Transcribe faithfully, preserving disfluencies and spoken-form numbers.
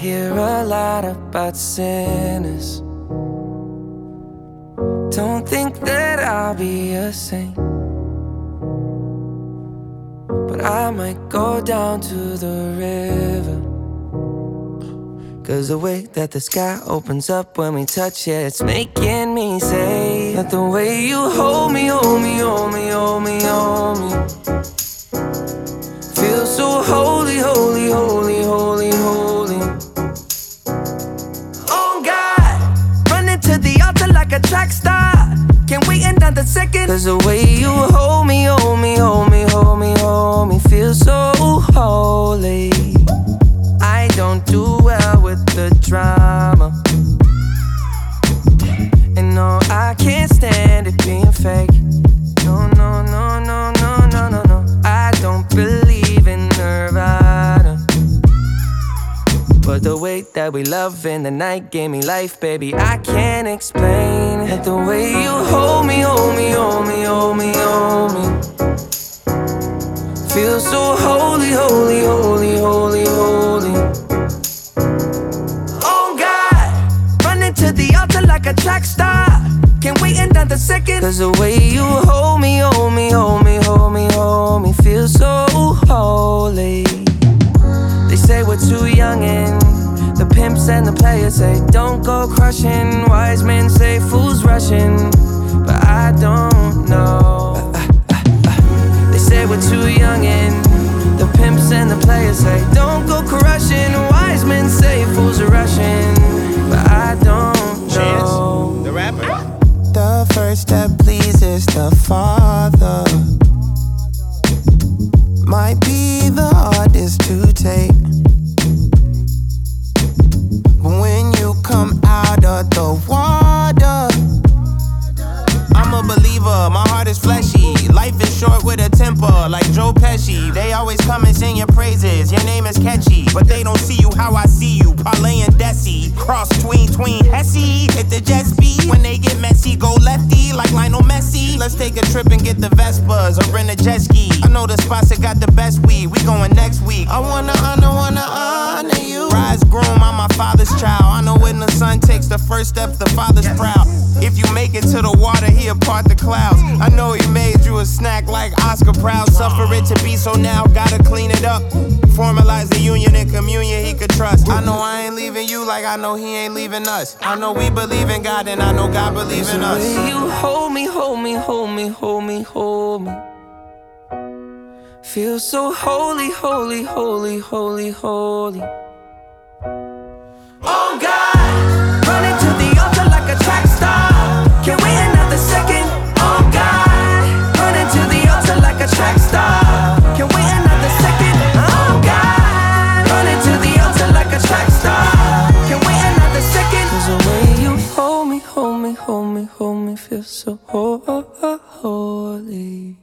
hear a lot about sinners. Don't think that I'll be a saint, but I might go down to the river. Cause the way that the sky opens up when we touch it, it's making me say that the way you hold me, hold me, hold me, hold me, hold me, feels so holy, holy, holy, holy, holy. Oh God, running to the altar like a track star. Can't wait another second. Cause the way you hold me, hold me, hold me, hold me, hold me, feels so holy. I don't do well with the drama, and no, I can't stand it being fake. No, no, no, no, no, no, no, no. I don't believe in Nirvana, but the way that we love in the night gave me life, baby. I can't explain it. The way you hold me, hold me, hold me, hold me, hold me, feels so holy, holy, holy, holy, holy. Oh God, running to the altar like a track star. Can't wait another second. Cause the way you hold me, hold me, hold me, hold me, hold me, feels so holy. They say we're too young and the pimps and the players say don't go crushing. Wise men say fools rushing, but I don't know. They say we're too young and the pimps and the players say don't go crushing. Wise men say fools are rushing, but I don't know. Chance, the rapper. The first step pleases the Father, might be the hardest to take, but when you come out of the water, I'm a believer, my heart is fleshy. Life is short with a temper, like Joe Pesci. They always come and sing your praises, your name is catchy, but they don't see you how I see you. Parlay and Desi, cross tween, tween, Hesse. Hit the jet speed, when they get messy, go lefty, like Lionel Messi. Let's take a trip and get the Vespas, or rent a jet ski. I know the spots that got the best weed, we going next week. I wanna honor, wanna honor you. Rise groom, I'm my father's child. I know when the son takes the first step, the father's proud. If you make it to the water, he'll part the clouds. I know he made you a snack like Oscar Proud. Suffer it to be, so now gotta clean it up. Formalize the union and communion he could trust. I know I ain't leaving you like I know he ain't leaving us. I know we believe in God and I know God believes in us. The way you hold me, hold me, hold me, hold me, hold me, feels so holy, holy, holy, holy, holy. Oh God, running to the altar like a track star. Can't wait another second. Oh God, running to the altar like a track star. Can't wait another second. Oh God, running to the altar like a track star. Can't wait another second. Cause the way you hold me, hold me, hold me, hold me, feels so holy.